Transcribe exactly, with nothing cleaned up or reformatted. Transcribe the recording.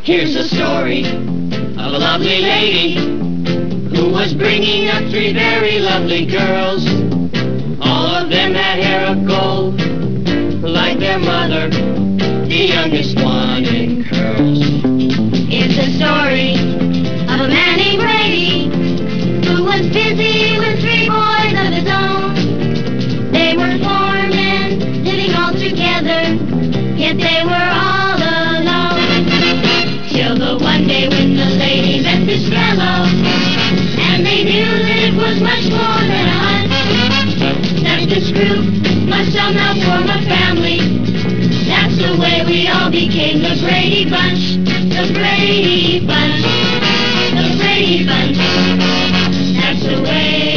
Here's the story of a lovely lady who was bringing up three very lovely girls. All of them had hair of gold, like their mother, the youngest one in curls. It's a story of a man named Brady who was busy with three boys of his own. They were four men living all together, yet they were all alone. Till the one day when the lady met this fellow, and they knew that it was much more than a hunch, that this group must somehow form a family. That's the way we all became the Brady Bunch, the Brady Bunch, the Brady Bunch. That's the way